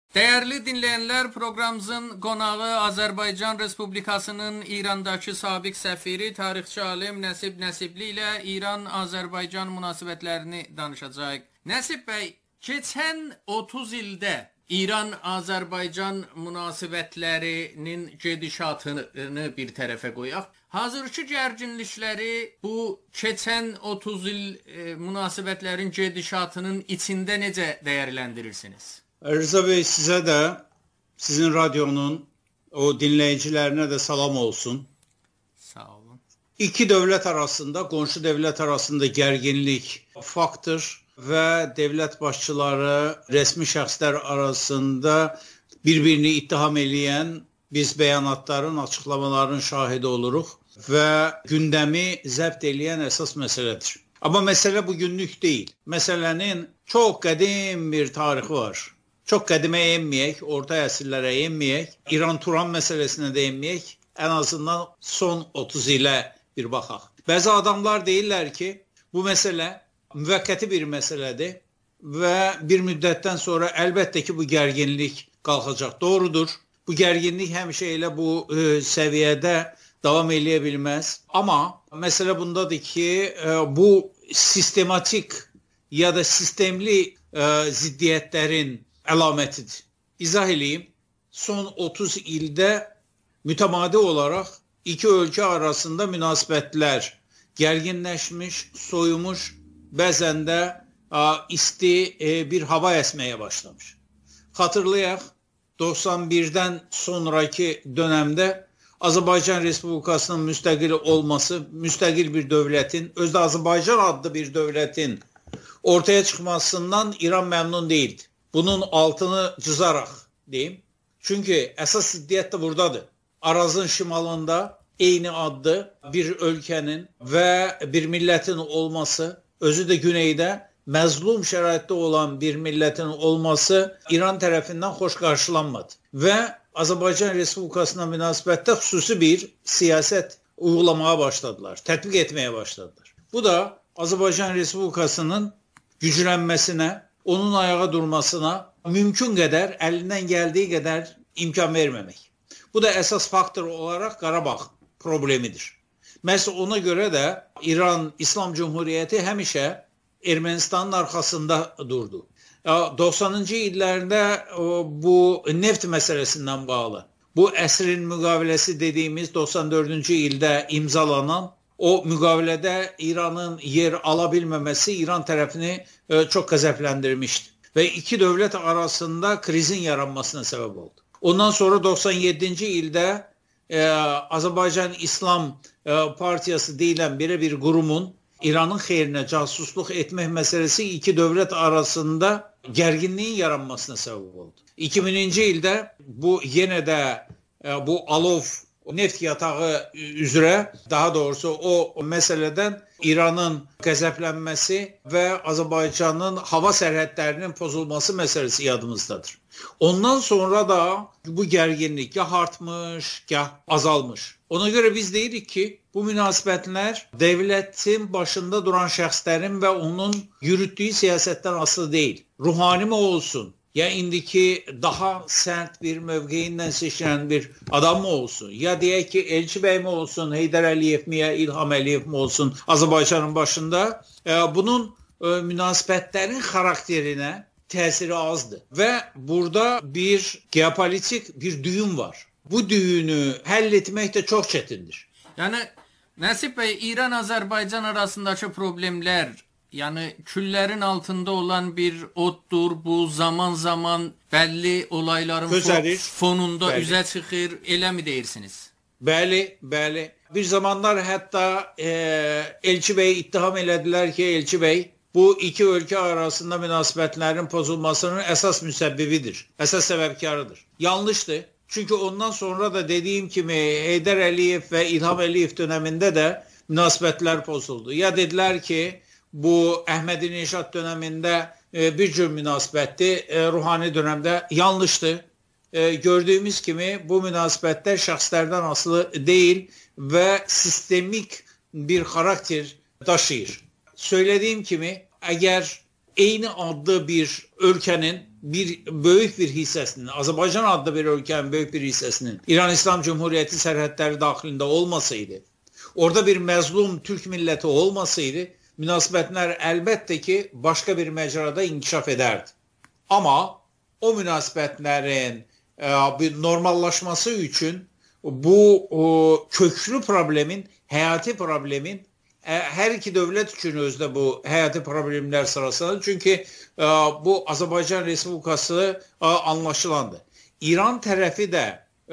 Değerli dinleyenler, programımızın konağı Azerbaycan Respublikasının İran'daki sabit səfiri, tarixçi alim Nəsib Nəsibli ilə İran-Azərbaycan münasibətlərini danışacağıq. Nəsib bəy, keçən 30 ildə İran-Azərbaycan münasibətlərinin gedişatını bir tərəfə qoyaq. Hazırki gərginlikləri bu keçən 30 il münasibətlərin gedişatının içində necə dəyərləndirirsiniz? Rıza Bey, size de sizin radyonun o dinleyicilerine de selam olsun. Sağ olun. İki devlet arasında, komşu devlet arasında gerginlik faktör ve devlet başçıları, resmi şəxslər arasında birbirini ittiham edən biz beyanatların, açıklamaların şahidi oluruq ve gündemi zəbt edən esas meseledir. Ama mesele bugünlük değil. Meselenin çok kadim bir tarihi var. Çok qədimə enməyək, orta əsrlərə enməyək, İran-Turan məsələsinə də enməyək, en azından son 30 ilə bir baxaq. Bəzi adamlar deyirlər ki, bu məsələ müvəqqəti bir məsələdir və bir müddətdən sonra əlbəttə ki, bu gərginlik qalxacaq. Doğrudur, bu gərginlik həmişə elə bu səviyyədə davam eləyə bilməz. Amma məsələ bundadır ki, bu sistematik ya da sistemli ziddiyyətlərin əlamətidir. İzah edeyim. Son 30 ildə mütəmadi olaraq iki ölkə arasında münasibətlər gərginləşmiş, soyumuş, bəzən də isti bir hava əsməyə başlamış. Xatırlayaq, 91-dən sonraki dönəmdə Azərbaycan Respublikasının müstəqil olması, müstəqil bir dövlətin, özdə Azərbaycan adlı bir dövlətin ortaya çıxmasından İran məmnun değildi. Bunun altını cızaraq deyim. Çünkü əsas ziddiyyət də buradadır. Arazın şimalında eyni adlı bir ölkənin və bir millətin olması, özü də güneydə məzlum şəraitdə olan bir millətin olması İran tərəfindən xoş qarşılanmadı. Və Azərbaycan Respublikasına münasibətdə xüsusi bir siyasət uygulamaya başladılar, tətbiq etməyə başladılar. Bu da Azərbaycan Respublikasının güclənməsinə, onun ayağa durmasına mümkün qədər, əlindən gəldiyi qədər imkan verməmək. Bu da əsas faktor olaraq Qarabağ problemidir. Məhz ona görə də İran İslam Cumhuriyyəti həmişə Ermənistanın arxasında durdu. 90-cı illərdə bu neft məsələsindən bağlı, bu əsrin müqaviləsi dediyimiz 94-cü ildə imzalanan o müqavilədə İranın yer ala bilməməsi İran tərəfini çox qəzəbləndirmişdi. Və iki dövlət arasında krizin yaranmasına səbəb oldu. Ondan sonra 97-ci ildə Azərbaycan İslam Partiyası deyilən belə bir qurumun İranın xeyrinə casusluq etmək məsələsi iki dövlət arasında gərginliyin yaranmasına səbəb oldu. 2000-ci ildə bu yenə də bu alov neft yatağı üzrə, daha doğrusu o məsələdən İranın qəzəblənməsi və Azərbaycanın hava sərhədlərinin pozulması məsələsi yadımızdadır. Ondan sonra da bu gərginlik gah artmış, gah azalmış. Ona görə biz deyirik ki, bu münasibətlər devlətin başında duran şəxslərin və onun yürütdüyü siyasətdən asılı deyil. Ruhani mi olsun? Ya indiki daha sert bir mövqeyindən seçilən bir adam mı olsun? Ya deyək ki, Elçi Bey mi olsun, Heydər Əliyev mi, ya İlham Əliyev mi olsun Azərbaycanın başında? Bunun münasibətlərin xarakterinə təsiri azdır. Və burada bir geopolitik bir düyün var. Bu düyünü həll etmək də çox çətindir. Yəni, Nəsib bəy, İran-Azərbaycan arasındakı problemlər, yani küllerin altında olan bir otdur, bu zaman zaman belli olayların fonunda üzə çıxır, elə mi deyirsiniz? Bəli, bəli. Bir zamanlar hatta Elçi Bey ittiham elədilər ki, Elçi Bey bu iki ölkə arasında münasibətlərin pozulmasının əsas müsəbbibidir, əsas səbəbkarıdır. Yanlışdır. Çünkü ondan sonra da dediğim kimi Heydər Əliyev və İlham Əliyev döneminde de münasibətlər pozuldu. Ya dediler ki, bu Əhmədi Neşad döneminde bir cür münasibətdir, ruhani dönemde yanlıştı. Gördüğümüz gibi bu münasibətlər şəxslərdən asılı değil ve sistemik bir karakter taşıyır. Söylediğim gibi eğer eyni adlı bir ölkənin böyük bir hissəsinin, Azərbaycan adlı bir ölkənin böyük bir hissəsinin İran İslam Cumhuriyyəti sərhədləri daxilində olmasaydı, orada bir məzlum Türk milləti olmasaydı, münasibətlər əlbəttə ki, başqa bir məcrada inkişaf edərdi. Amma o münasibətlərin normallaşması üçün bu köklü problemin, həyati problemin hər iki dövlət üçün özdə bu həyati problemlər sırasındadır. Çünki bu Azərbaycan Respublikası anlaşılandı. İran tərəfi də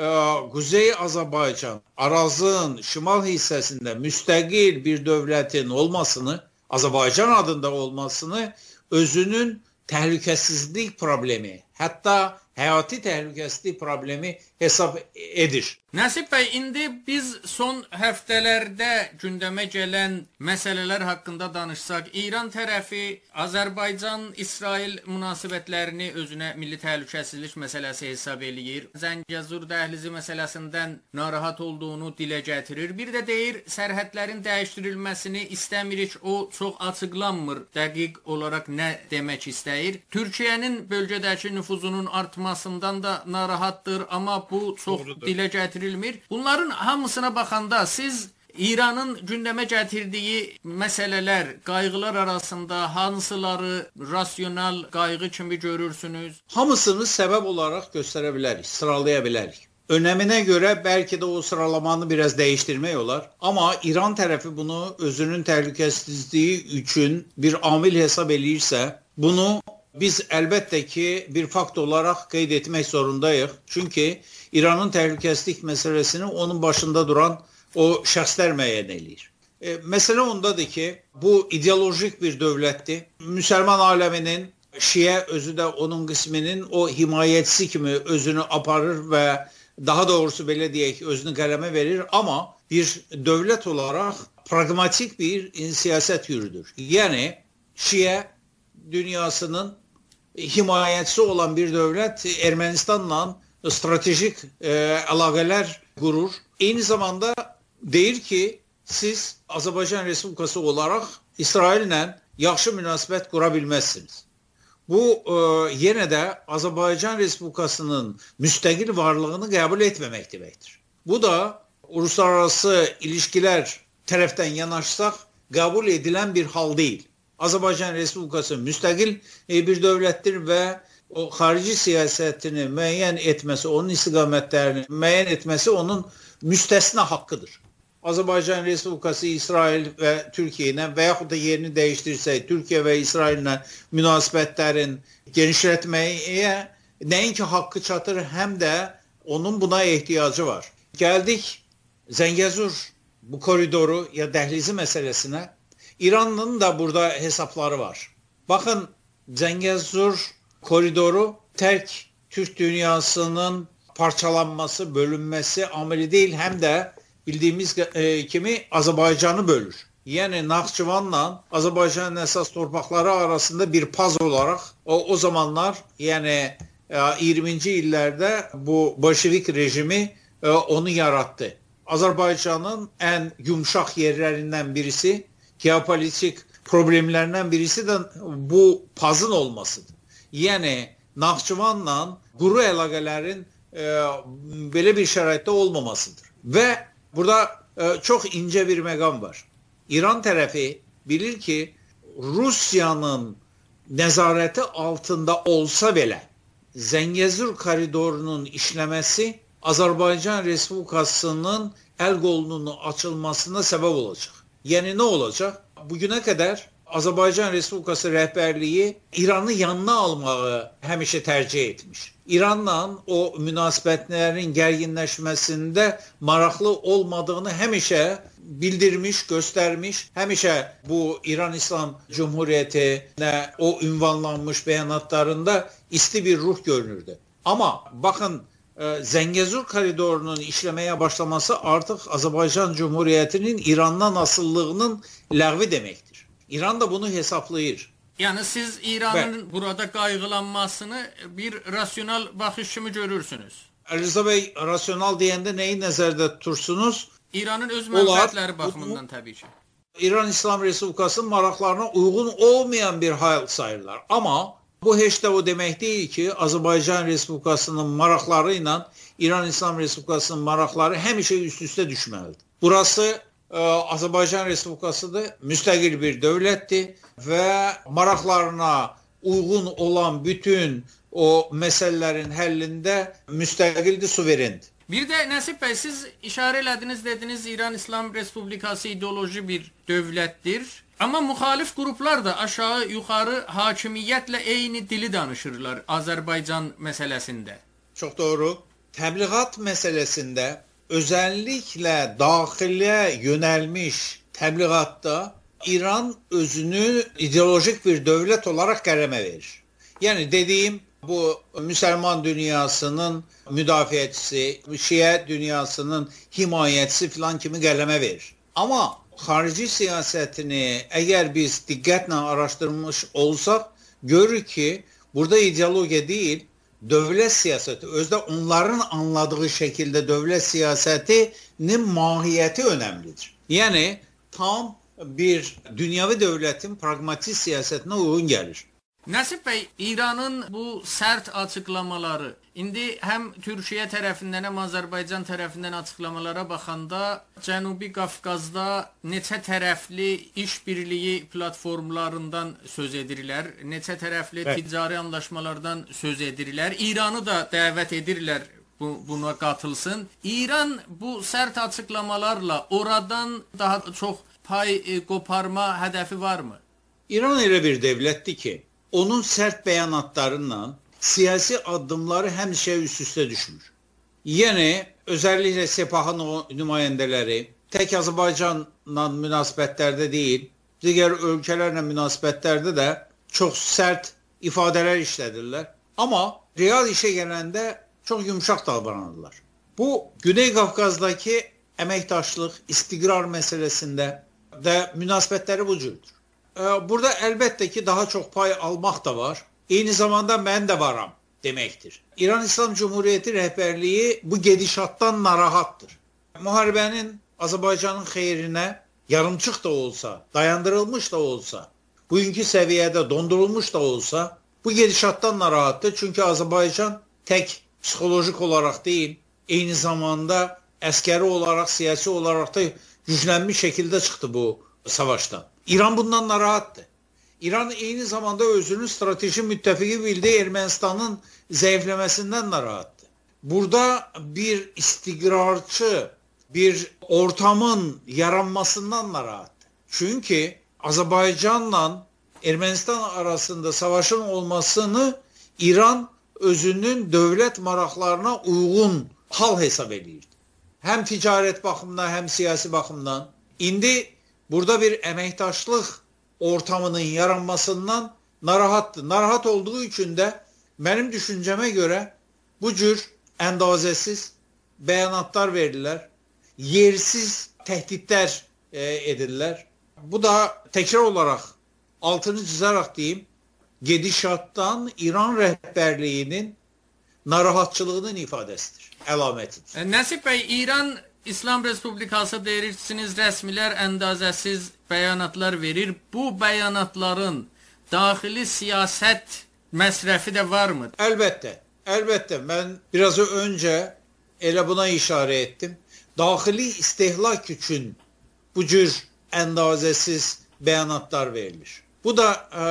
Quzey Azərbaycan ərazinin şimal hissəsində müstəqil bir dövlətin olmasını, Azərbaycan adında olmasını özünün təhlükəsizlik problemi, hətta həyati təhlükəsizlik problemi hesab edir. Nəsib bəy, indi biz son həftələrdə gündəmə gələn məsələlər haqqında danışsaq, İran tərəfi Azərbaycan-İsrail münasibətlərini özünə milli təhlükəsizlik məsələsi hesab eləyir. Zəngəzur dəhlizi məsələsindən narahat olduğunu dilə gətirir. Bir də deyir, sərhədlərin dəyişdirilməsini istəmirik, o çox açıqlanmır dəqiq olaraq nə demək istəyir. Türkiyənin bölgədəki nüfuzunun artmasından da narahatdır, amma bu çox dilə gətirilmir. Bunların hamısına baxanda siz İranın gündəmə gətirdiyi məsələlər, qayğılar arasında hansıları rasional qayğı kimi görürsünüz? Hamısını səbəb olaraq göstərə bilərik, sıralaya bilərik. Önəminə görə bəlkə də o sıralamanı biraz dəyişdirmək olar. Amma İran tərəfi bunu özünün təhlükəsizliyi üçün bir amil hesab eləyirsə, bunu biz əlbəttə ki, bir fakt olaraq qeyd etmək zorundayıq. Çünki İranın təhlükəsizlik məsələsini onun başında duran o şəxslər müəyyən eləyir. Məsələ ondadır ki, bu ideolojik bir dövlətdir. Müsəlman aləminin, Şiə özü də onun qisminin o himayətçisi kimi özünü aparır və daha doğrusu belə deyək, özünü qələmə verir. Amma bir dövlət olaraq pragmatik bir siyasət yürüdür. Yəni, Şiə dünyasının himayətçisi olan bir dövlət Ermənistanla stratejik əlaqələr qurur. Eyni zamanda deyir ki, siz Azərbaycan Respublikası olaraq İsraillə yaxşı münasibət qura bilməzsiniz. Bu yenə də Azərbaycan Respublikasının müstəqil varlığını qəbul etməmək deməkdir. Bu da uluslararası ilişkilər tərəfdən yanaşsaq qəbul edilən bir hal deyil. Azərbaycan Respublikası müstəqil bir dövlətdir və o xarici siyasətini müəyyən etməsi, onun istiqamətlərini müəyyən etməsi onun müstəsna haqqıdır. Azərbaycan Respublikası İsrail və Türkiyə ilə və yaxud da yerini dəyişdirsək, Türkiyə və İsrail ilə münasibətlərin genişlətməyə nəinki haqqı çatır, həm də onun buna ehtiyacı var. Gəldik Zəngəzur bu koridoru ya dəhlizi məsələsinə. İranın da burada hesapları var. Bakın Zəngəzur koridoru tərk Türk dünyasının parçalanması, bölünməsi ameli değil, hem de bildiğimiz kimi Azərbaycanı bölür. Yani Naxçıvanla Azərbaycanın əsas torpaqları arasında bir paz olarak o zamanlar yani 20. illərdə bu Bolşevik rejimi onu yarattı. Azərbaycanın en yumuşak yerlerinden birisi, geopolitik problemlerden birisi de bu pazın olmasıdır. Yani Naxçıvanla quru əlaqələrin belə bir şəraitdə olmamasıdır. Və burada çok ince bir məqam var. İran tərəfi bilir ki, Rusiyanın nəzarəti altında olsa belə Zəngəzur koridorunun işləməsi Azərbaycan Respublikasının əl qolunun açılmasına səbəb olacaq. Yəni nə olacaq? Bugüne kadar Azərbaycan Respublikası rəhbərliyi İranı yanına almağı həmişə tərcih etmiş. İranla o münasibətlərin gərginləşməsində maraqlı olmadığını həmişə bildirmiş, göstermiş. Həmişə bu İran İslam Cumhuriyyətinə o ünvanlanmış bəyanatlarında isti bir ruh görünürdü. Ama bakın Zəngəzur koridorunun işləməyə başlaması artıq Azərbaycan Cumhuriyyətinin İrandan asıllığının ləğvi deməkdir. İran da bunu hesaplayır. Yani siz İran'ın burada kaygılanmasını bir rasyonel bakış kimi görürsünüz. Rıza Bey, rasyonel deyəndə neyi nəzərdə tutursunuz? İran'ın öz mənfəətləri baxımından tabii ki. İran İslam Respublikası'nın maraqlarına uyğun olmayan bir hal sayırlar. Amma bu heç də o demək deyil ki, Azərbaycan Respublikasının maraqları ilə İran İslam Respublikasının maraqları həmişə üst-üstə düşməlidir. Burası Azərbaycan Respublikasıdır, müstəqil bir dövlətdir və maraqlarına uyğun olan bütün o məsələlərin həllində müstəqildir, suverendir. Bir də Nəsib bəy, siz işarə elədiniz, dediniz İran İslam Respublikası ideoloji bir dövlətdir. Amma müxalif qruplar da aşağı yuxarı hakimiyyətlə eyni dili danışırlar Azərbaycan məsələsində. Çox doğru. Təbliğat məsələsində özəlliklə daxilə yönəlmiş təbliğatda İran özünü ideolojik bir dövlət olaraq qələmə verir. Yəni dediyim bu Müslüman dünyasının müdafiəçisi, Şiə dünyasının himayəçisi filan kimi qələmə verir. Amma xarici siyasətini əgər biz diqqətlə araşdırmış olsaq, görürük ki, burada ideologiya deyil, dövlət siyasəti, özdə onların anladığı şəkildə dövlət siyasətinin mahiyyəti önəmlidir. Yəni, tam bir dünyavi dövlətin pragmatik siyasətinə uyğun gəlir. Nəsib bəy, İranın bu sərt açıqlamaları, indi həm Türkiyə tərəfindən, həm Azərbaycan tərəfindən açıqlamalara baxanda Cənubi Qafqazda neçə tərəfli işbirliyi platformlarından söz edirlər, neçə tərəfli ticari anlaşmalardan söz edirlər, İranı da dəvət edirlər buna qatılsın. İran bu sərt açıqlamalarla oradan daha çox pay qoparma hədəfi varmı? İran elə bir dövlətdir ki, onun sərt bəyanatlarından siyasi addımları həmişə üst-üstə düşmür. Yəni, özəlliklə Sepahın nümayəndələri tək Azərbaycanla münasibətlərdə deyil, digər ölkələrlə münasibətlərdə də çox sərt ifadələr işlədirlər. Amma real işə gələndə çox yumşaq davranırlar. Bu, Güney Qafqazdakı əməkdaşlıq, istiqrar məsələsində də münasibətləri bu cürdür. Burada əlbəttə ki, daha çox pay almaq da var. Eyni zamanda mən də varam deməkdir. İran İslam Cumhuriyyəti rəhbərliyi bu gedişatdan narahatdır. Müharibənin Azərbaycanın xeyrinə yarımçıq da olsa, dayandırılmış da olsa, bugünkü səviyyədə dondurulmuş da olsa, bu gedişatdan narahatdır. Çünki Azərbaycan tək psixolojik olaraq deyil, eyni zamanda əskəri olaraq, siyasi olaraq da güclənmiş şəkildə çıxdı bu savaşdan. İran bundan narahatdır. İran eyni zamanda özünün strateji müttəfiqi bildiyi Ermənistanın zəifləməsindən narahatdır. Burada bir istiqrarçı, bir ortamın yaranmasından narahatdır. Çünki Azərbaycanla Ermənistan arasında savaşın olmasını İran özünün dövlət maraqlarına uyğun hal hesab edirdi. Həm ticarət baxımından, həm siyasi baxımdan. İndi burada bir əməkdaşlıq ortamının yaranmasından narahatdır. Narahat olduğu üçün də mənim düşüncəmə görə bu cür əndazəsiz bəyanatlar verirlər, yersiz təhdidlər edirlər. Bu da təkrar olaraq altını çizərək deyim, gedişatdan İran rəhbərliyinin narahatçılığının ifadəsidir, əlamətidir. Nəsib bəy, İran İslam Respublikası deyirsiniz, rəsmilər əndazəsiz bəyanatlar verir. Bu bəyanatların daxili siyasət məsrəfi də varmı? Əlbəttə, əlbəttə. Mən biraz öncə elə buna işarə etdim. Daxili istehlak üçün bu cür əndazəsiz bəyanatlar verilir. Bu da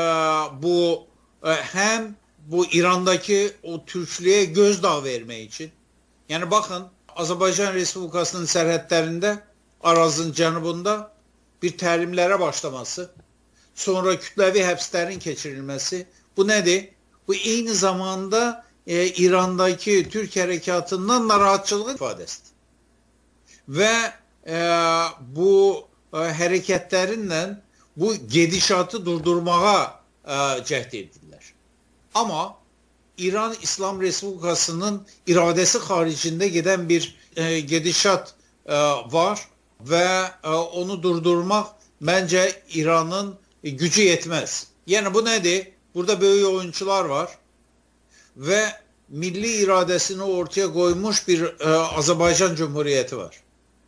həm bu İrandakı o türklüyə gözdağı vermək üçün. Yəni baxın, Azərbaycan Respublikasının sərhədlərində, Arazın cənubunda bir təlimlərə başlaması, sonra kütləvi həbslərin keçirilməsi. Bu nədir? Bu eyni zamanda İrandakı Türk hərəkatından narahatçılığın ifadəsidir. Və bu hərəkətlərinlə bu gedişatı durdurmağa cəhd edirlər. Amma İran İslam Respublikasının iradəsi xaricində gedən bir gedişat var və onu durdurmaq məncə İranın gücü yetməz. Yəni bu nədir? Burada böyük oyuncular var və milli iradəsini ortaya qoymuş bir Azərbaycan Cumhuriyyəti var.